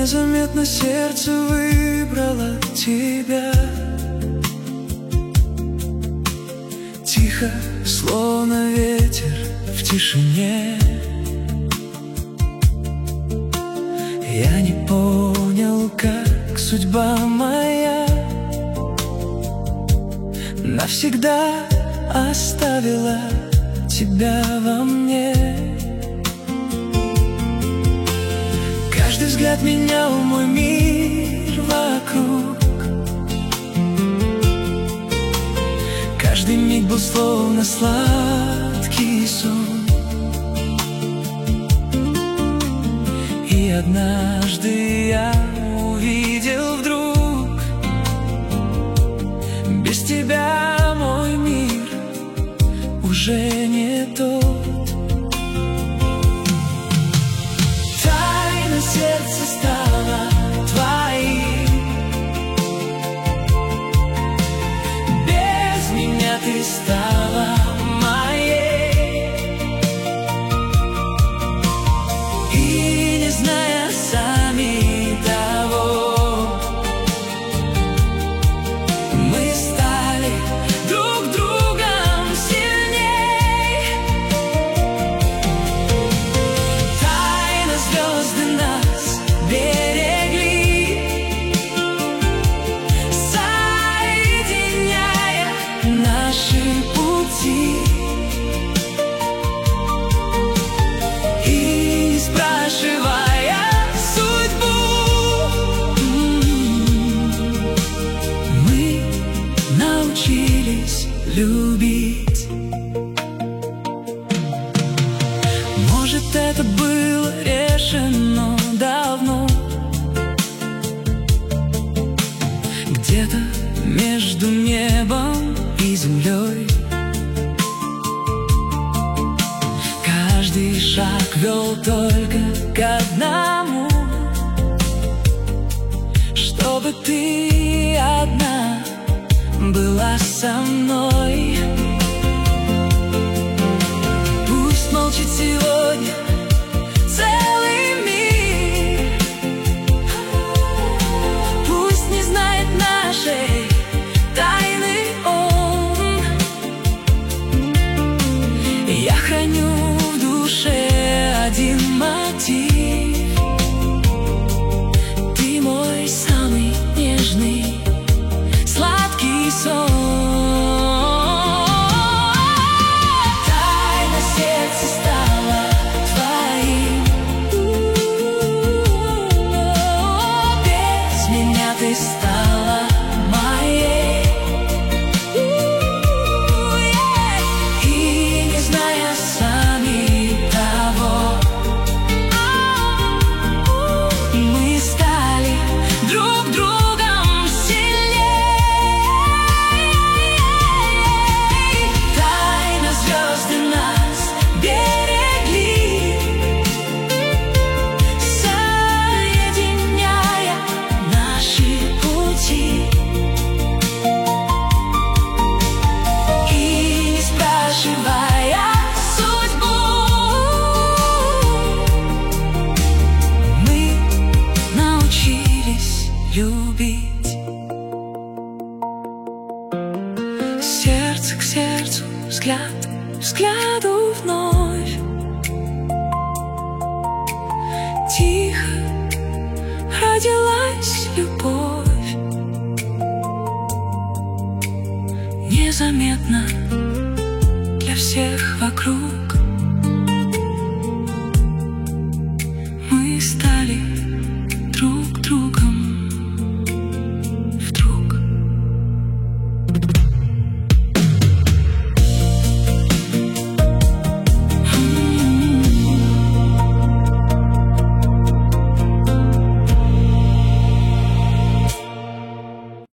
Незаметно сердце выбрало тебя. Тихо, словно ветер в тишине. Я не понял, как судьба моя навсегда оставила тебя во мне. Каждый взгляд менял мой мир вокруг. Каждый миг был словно сладкий сон. И однажды я увидел вдруг: без тебя мой мир уже не тот. Тайна сердца стала твоим. Без меня ты стала моей. И не зная сами того, мы стали друг другом сильней. Тайно звезды нас берегли, соединяя наши пути. И не спрашивая судьбу, мы научились любить. Может, это было решено давно, где-то между небом и землей. Каждый шаг вел только к одному: чтобы ты одна была со мной. Пусть молчит сегодня целый мир, пусть не знает нашей тайны он. Я храню в душе один мотив: ты мой самый нежный, сладкий сон. Тайна сердца стала твоим. Без меня ты стала моей. И не зная сами того, мы стали друг другом сильней. Тайно звезды нас берегли, соединяя наши пути. И не спрашивая судьбу, мы научились любить. Сердце к сердцу, взгляд к взгляду вновь. Тихо родилась любовь. Незаметно для всех вокруг.